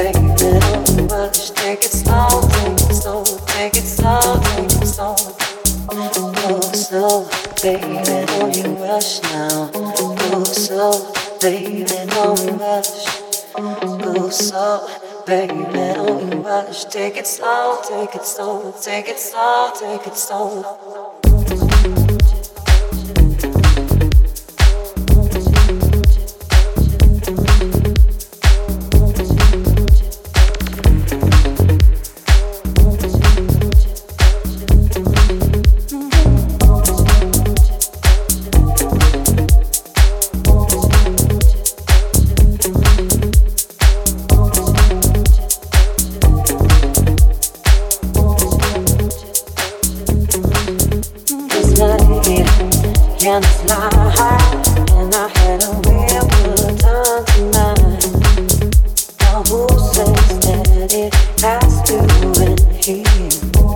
Take it slow, take it slow, take it slow, take it slow. Can't fly, and I had a real good time tonight. Now who says that it has to end here?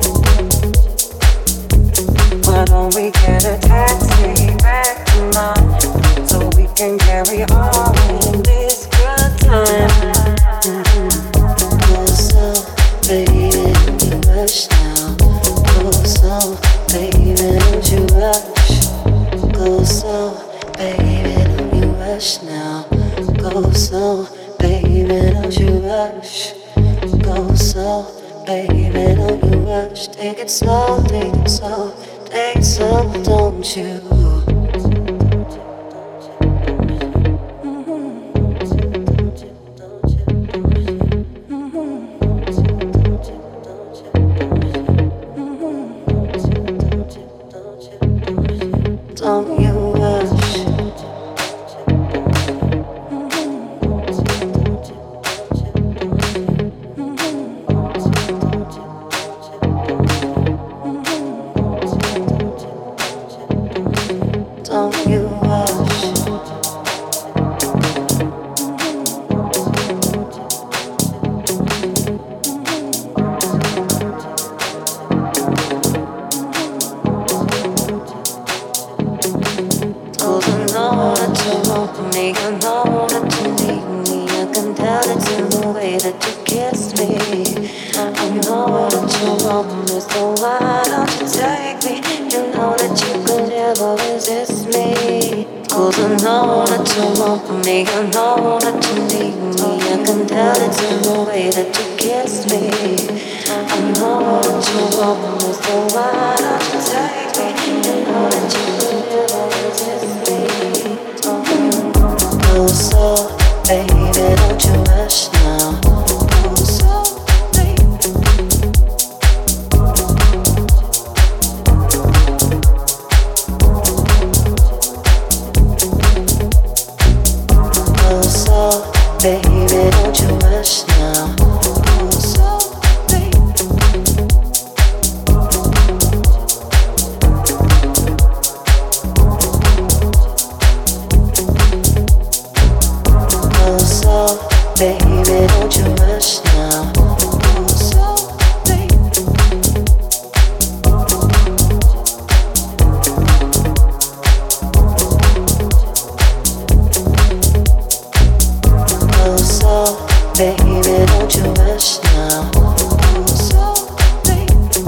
Why don't we get a taxi back tonight so we can carry on in this good time? Go slow, baby, don't you rush now. Go slow, baby, don't you rush. Go slow, baby, don't you rush now. Go slow, baby, don't you rush. Go slow, baby, don't you rush. Take it slow, take it slow, take it slow, don't you? Don't you rush. Don't you rush. I know that you need me. I can tell it in the way that you kiss me. I know that you want me, so why don't you take me? You know that you could never resist me. 'Cause I know that you want me. I know that you need me. I can tell it in the way that you kiss me. I know that you want me, so why don't you take me? You know that you could never resist me. Go slow, baby, don't you rush now. Go slow, baby. Go slow, baby, don't you rush now. Go slow, baby. Go slow, baby, don't you rush now. Go slow, baby. Go slow, baby, don't you rush now. Go slow, baby.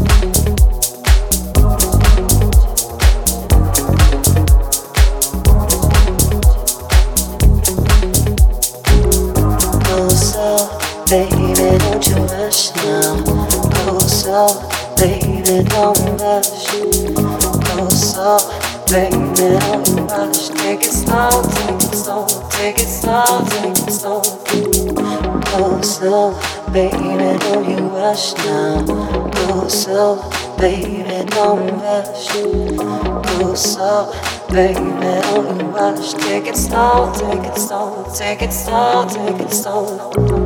Go slow, baby, don't you rush now. Go slow, baby, don't rush. Go slow, baby, don't rush. Take it slow, take it slow, take it slow, take it slow. Go slow, baby, don't you rush now. Go slow, baby, don't rush. Go slow, baby, don't you rush. Take it slow, take it slow, take it slow, take it slow.